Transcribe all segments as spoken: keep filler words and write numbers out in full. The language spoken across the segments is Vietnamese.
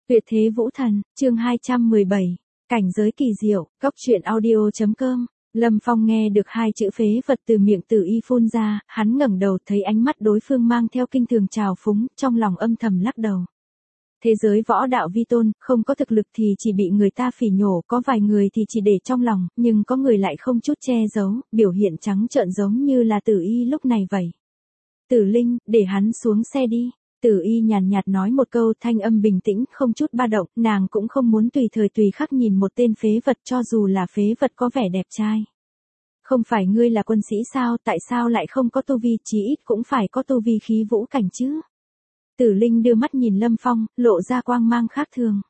Tuyệt thế vũ thần, chương hai trăm mười bảy, cảnh giới kỳ diệu, góc truyện audio chấm com. Lâm Phong nghe được hai chữ phế vật từ miệng Tử Y phun ra, hắn ngẩng đầu thấy ánh mắt đối phương mang theo kinh thường trào phúng, trong lòng âm thầm lắc đầu. Thế giới võ đạo vi tôn, không có thực lực thì chỉ bị người ta phỉ nhổ, có vài người thì chỉ để trong lòng, nhưng có người lại không chút che giấu, biểu hiện trắng trợn giống như là Tử Y lúc này vậy. Tử Linh, để hắn xuống xe đi. Tử Y nhàn nhạt nói một câu, thanh âm bình tĩnh, không chút ba động, nàng cũng không muốn tùy thời tùy khắc nhìn một tên phế vật, cho dù là phế vật có vẻ đẹp trai. Không phải ngươi là quân sĩ sao, tại sao lại không có tu vi, chí ít cũng phải có tu vi khí vũ cảnh chứ. Tử Linh đưa mắt nhìn Lâm Phong, lộ ra quang mang khác thường.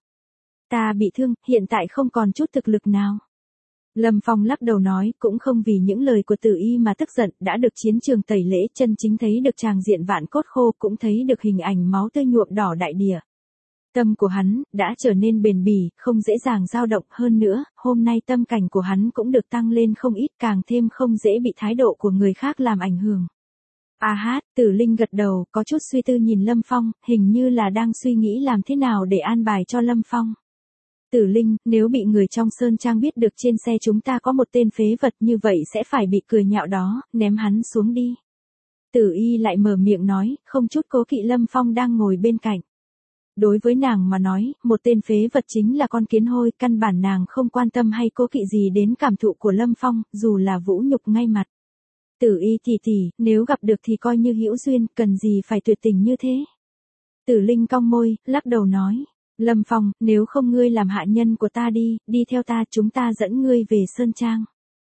Ta bị thương, hiện tại không còn chút thực lực nào. Lâm Phong lắc đầu nói, cũng không vì những lời của Tử Y mà tức giận, đã được chiến trường tẩy lễ, chân chính thấy được tràng diện vạn cốt khô, cũng thấy được hình ảnh máu tươi nhuộm đỏ đại địa. Tâm của hắn đã trở nên bền bỉ, không dễ dàng dao động, hơn nữa, hôm nay tâm cảnh của hắn cũng được tăng lên không ít, càng thêm không dễ bị thái độ của người khác làm ảnh hưởng. A hát, Tử Linh gật đầu, có chút suy tư nhìn Lâm Phong, hình như là đang suy nghĩ làm thế nào để an bài cho Lâm Phong. Tử Linh, nếu bị người trong Sơn Trang biết được trên xe chúng ta có một tên phế vật như vậy sẽ phải bị cười nhạo đó, ném hắn xuống đi. Tử Y lại mở miệng nói, không chút cố kỵ. Lâm Phong đang ngồi bên cạnh. Đối với nàng mà nói, một tên phế vật chính là con kiến hôi, căn bản nàng không quan tâm hay cố kỵ gì đến cảm thụ của Lâm Phong, dù là vũ nhục ngay mặt. Tử Y tỷ tỷ, nếu gặp được thì coi như hữu duyên, cần gì phải tuyệt tình như thế. Tử Linh cong môi, lắc đầu nói. Lâm Phong, nếu không ngươi làm hạ nhân của ta đi, đi theo ta, chúng ta dẫn ngươi về Sơn Trang.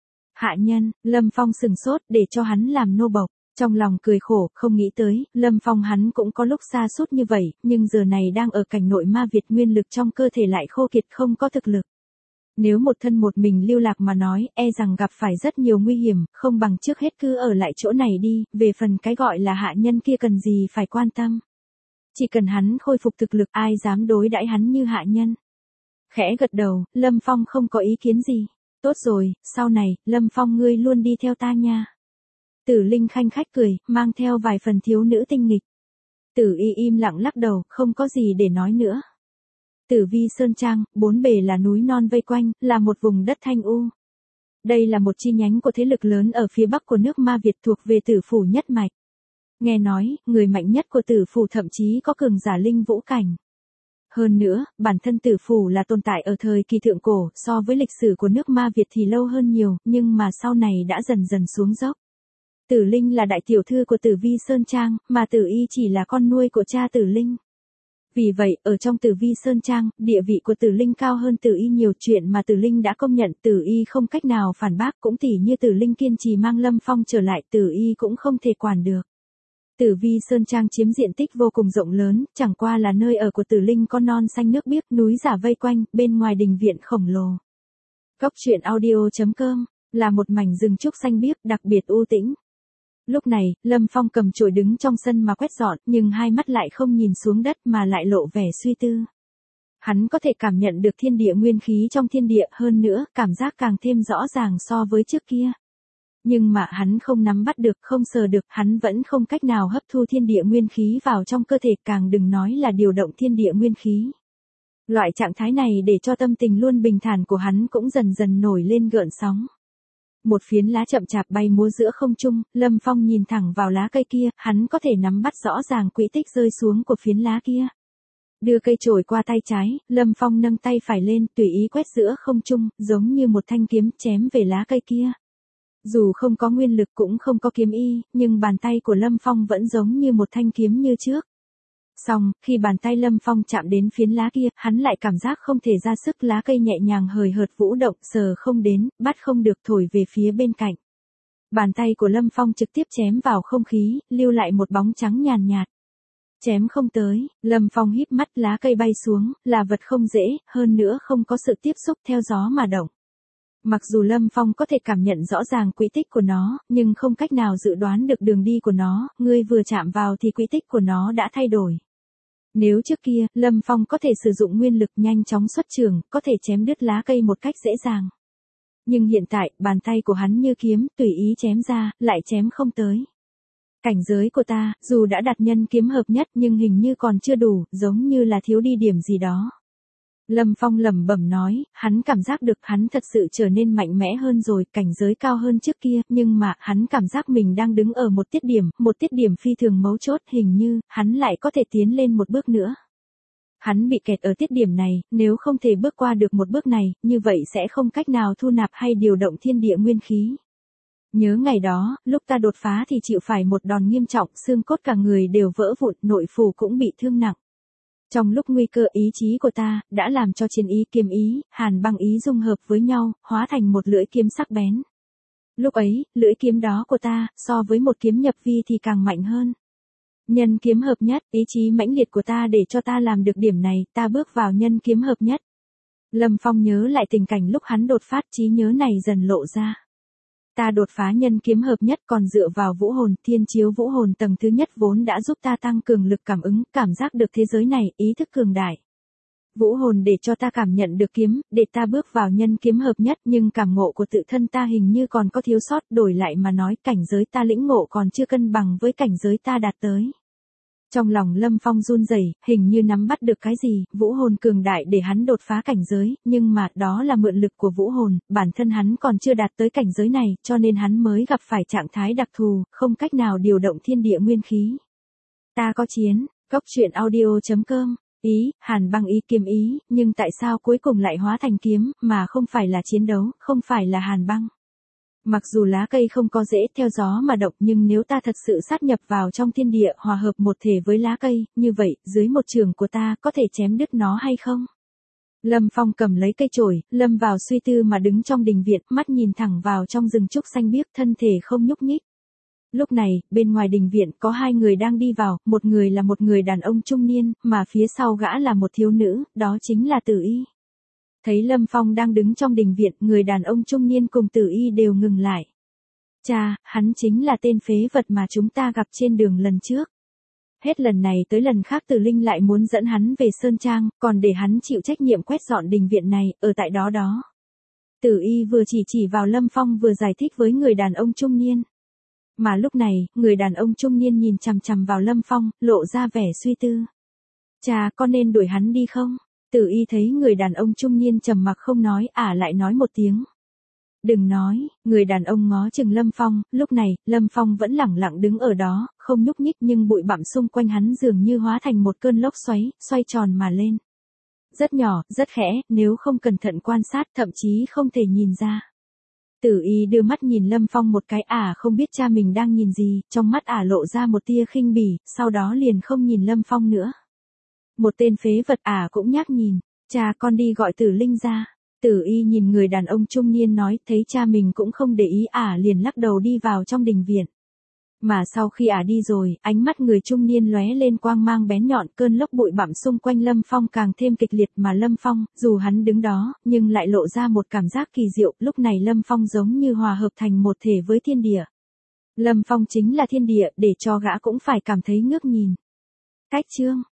Hạ nhân, Lâm Phong sừng sốt, để cho hắn làm nô bộc, trong lòng cười khổ, không nghĩ tới, Lâm Phong hắn cũng có lúc sa sút như vậy, nhưng giờ này đang ở cảnh nội ma Việt, nguyên lực trong cơ thể lại khô kiệt, không có thực lực. Nếu một thân một mình lưu lạc mà nói, e rằng gặp phải rất nhiều nguy hiểm, không bằng trước hết cứ ở lại chỗ này đi, về phần cái gọi là hạ nhân kia cần gì phải quan tâm. Chỉ cần hắn khôi phục thực lực, ai dám đối đãi hắn như hạ nhân. Khẽ gật đầu, Lâm Phong không có ý kiến gì. Tốt rồi, sau này, Lâm Phong ngươi luôn đi theo ta nha. Tử Linh khanh khách cười, mang theo vài phần thiếu nữ tinh nghịch. Tử Y im lặng lắc đầu, không có gì để nói nữa. Tử Vi Sơn Trang, bốn bề là núi non vây quanh, là một vùng đất thanh u. Đây là một chi nhánh của thế lực lớn ở phía bắc của nước ma Việt, thuộc về Tử Phủ nhất mạch. Nghe nói, người mạnh nhất của Tử Phủ thậm chí có cường giả linh vũ cảnh. Hơn nữa, bản thân Tử Phủ là tồn tại ở thời kỳ thượng cổ, so với lịch sử của nước ma Việt thì lâu hơn nhiều, nhưng mà sau này đã dần dần xuống dốc. Tử Linh là đại tiểu thư của Tử Vi Sơn Trang, mà Tử Y chỉ là con nuôi của cha Tử Linh. Vì vậy, ở trong Tử Vi Sơn Trang, địa vị của Tử Linh cao hơn Tử Y nhiều, chuyện mà Tử Linh đã công nhận, Tử Y không cách nào phản bác, cũng tỉ như Tử Linh kiên trì mang Lâm Phong trở lại, Tử Y cũng không thể quản được. Tử Vi Sơn Trang chiếm diện tích vô cùng rộng lớn, chẳng qua là nơi ở của Tử Linh có non xanh nước biếc, núi giả vây quanh, bên ngoài đình viện khổng lồ. Góc truyện audio chấm com, là một mảnh rừng trúc xanh biếc, đặc biệt u tĩnh. Lúc này, Lâm Phong cầm chổi đứng trong sân mà quét dọn, nhưng hai mắt lại không nhìn xuống đất mà lại lộ vẻ suy tư. Hắn có thể cảm nhận được thiên địa nguyên khí trong thiên địa, hơn nữa, cảm giác càng thêm rõ ràng so với trước kia. Nhưng mà hắn không nắm bắt được, không sờ được, hắn vẫn không cách nào hấp thu thiên địa nguyên khí vào trong cơ thể, càng đừng nói là điều động thiên địa nguyên khí. Loại trạng thái này để cho tâm tình luôn bình thản của hắn cũng dần dần nổi lên gợn sóng. Một phiến lá chậm chạp bay múa giữa không trung, Lâm Phong nhìn thẳng vào lá cây kia, hắn có thể nắm bắt rõ ràng quỹ tích rơi xuống của phiến lá kia. Đưa cây chổi qua tay trái, Lâm Phong nâng tay phải lên, tùy ý quét giữa không trung, giống như một thanh kiếm chém về lá cây kia. Dù không có nguyên lực cũng không có kiếm y, nhưng bàn tay của Lâm Phong vẫn giống như một thanh kiếm như trước. Xong, khi bàn tay Lâm Phong chạm đến phiến lá kia, hắn lại cảm giác không thể ra sức, lá cây nhẹ nhàng hời hợt vũ động, sờ không đến, bắt không được, thổi về phía bên cạnh. Bàn tay của Lâm Phong trực tiếp chém vào không khí, lưu lại một bóng trắng nhàn nhạt. Chém không tới, Lâm Phong híp mắt, lá cây bay xuống, là vật không dễ, hơn nữa không có sự tiếp xúc theo gió mà động. Mặc dù Lâm Phong có thể cảm nhận rõ ràng quỹ tích của nó, nhưng không cách nào dự đoán được đường đi của nó, ngươi vừa chạm vào thì quỹ tích của nó đã thay đổi. Nếu trước kia, Lâm Phong có thể sử dụng nguyên lực nhanh chóng xuất trường, có thể chém đứt lá cây một cách dễ dàng. Nhưng hiện tại, bàn tay của hắn như kiếm, tùy ý chém ra, lại chém không tới. Cảnh giới của ta, dù đã đạt nhân kiếm hợp nhất nhưng hình như còn chưa đủ, giống như là thiếu đi điểm gì đó. Lâm Phong lẩm bẩm nói, hắn cảm giác được hắn thật sự trở nên mạnh mẽ hơn rồi, cảnh giới cao hơn trước kia, nhưng mà, hắn cảm giác mình đang đứng ở một tiết điểm, một tiết điểm phi thường mấu chốt, hình như, hắn lại có thể tiến lên một bước nữa. Hắn bị kẹt ở tiết điểm này, nếu không thể bước qua được một bước này, như vậy sẽ không cách nào thu nạp hay điều động thiên địa nguyên khí. Nhớ ngày đó, lúc ta đột phá thì chịu phải một đòn nghiêm trọng, xương cốt cả người đều vỡ vụn, nội phủ cũng bị thương nặng. Trong lúc nguy cơ ý chí của ta, đã làm cho chiến ý kiếm ý, hàn băng ý dung hợp với nhau, hóa thành một lưỡi kiếm sắc bén. Lúc ấy, lưỡi kiếm đó của ta, so với một kiếm nhập vi thì càng mạnh hơn. Nhân kiếm hợp nhất, ý chí mãnh liệt của ta để cho ta làm được điểm này, ta bước vào nhân kiếm hợp nhất. Lâm Phong nhớ lại tình cảnh lúc hắn đột phát, trí nhớ này dần lộ ra. Ta đột phá nhân kiếm hợp nhất còn dựa vào vũ hồn, thiên chiếu vũ hồn tầng thứ nhất vốn đã giúp ta tăng cường lực cảm ứng, cảm giác được thế giới này, ý thức cường đại. Vũ hồn để cho ta cảm nhận được kiếm, để ta bước vào nhân kiếm hợp nhất, nhưng cảm ngộ của tự thân ta hình như còn có thiếu sót, đổi lại mà nói cảnh giới ta lĩnh ngộ còn chưa cân bằng với cảnh giới ta đạt tới. Trong lòng Lâm Phong run rẩy, hình như nắm bắt được cái gì, vũ hồn cường đại để hắn đột phá cảnh giới, nhưng mà đó là mượn lực của vũ hồn, bản thân hắn còn chưa đạt tới cảnh giới này, cho nên hắn mới gặp phải trạng thái đặc thù, không cách nào điều động thiên địa nguyên khí. Ta có chiến, góc truyện audio chấm com, ý, hàn băng ý kiếm ý, nhưng tại sao cuối cùng lại hóa thành kiếm, mà không phải là chiến đấu, không phải là hàn băng. Mặc dù lá cây không có rễ theo gió mà động, nhưng nếu ta thật sự sát nhập vào trong thiên địa, hòa hợp một thể với lá cây, như vậy, dưới một trường của ta, có thể chém đứt nó hay không? Lâm Phong cầm lấy cây chổi, lâm vào suy tư mà đứng trong đình viện, mắt nhìn thẳng vào trong rừng trúc xanh biếc, thân thể không nhúc nhích. Lúc này, bên ngoài đình viện có hai người đang đi vào, một người là một người đàn ông trung niên, mà phía sau gã là một thiếu nữ, đó chính là Tử Y. Thấy Lâm Phong đang đứng trong đình viện, người đàn ông trung niên cùng Tử Y đều ngừng lại. Cha, hắn chính là tên phế vật mà chúng ta gặp trên đường lần trước. Hết lần này tới lần khác Tử Linh lại muốn dẫn hắn về Sơn Trang, còn để hắn chịu trách nhiệm quét dọn đình viện này, ở tại đó đó. Tử Y vừa chỉ chỉ vào Lâm Phong vừa giải thích với người đàn ông trung niên. Mà lúc này, người đàn ông trung niên nhìn chằm chằm vào Lâm Phong, lộ ra vẻ suy tư. Cha, có nên đuổi hắn đi không? Tử Y thấy người đàn ông trung niên trầm mặc không nói, ả lại nói một tiếng. Đừng nói, người đàn ông ngó chừng Lâm Phong, lúc này, Lâm Phong vẫn lẳng lặng đứng ở đó, không nhúc nhích nhưng bụi bặm xung quanh hắn dường như hóa thành một cơn lốc xoáy, xoay tròn mà lên. Rất nhỏ, rất khẽ, nếu không cẩn thận quan sát thậm chí không thể nhìn ra. Tử Y đưa mắt nhìn Lâm Phong một cái, ả không biết cha mình đang nhìn gì, trong mắt ả lộ ra một tia khinh bỉ, sau đó liền không nhìn Lâm Phong nữa. Một tên phế vật, ả cũng nhác nhìn, cha con đi gọi Tử Linh ra. Tử Y nhìn người đàn ông trung niên nói, thấy cha mình cũng không để ý, ả liền lắc đầu đi vào trong đình viện. Mà sau khi ả đi rồi, ánh mắt người trung niên lóe lên quang mang bén nhọn, cơn lốc bụi bặm xung quanh Lâm Phong càng thêm kịch liệt, mà Lâm Phong, dù hắn đứng đó, nhưng lại lộ ra một cảm giác kỳ diệu, lúc này Lâm Phong giống như hòa hợp thành một thể với thiên địa. Lâm Phong chính là thiên địa, để cho gã cũng phải cảm thấy ngước nhìn. Cách chương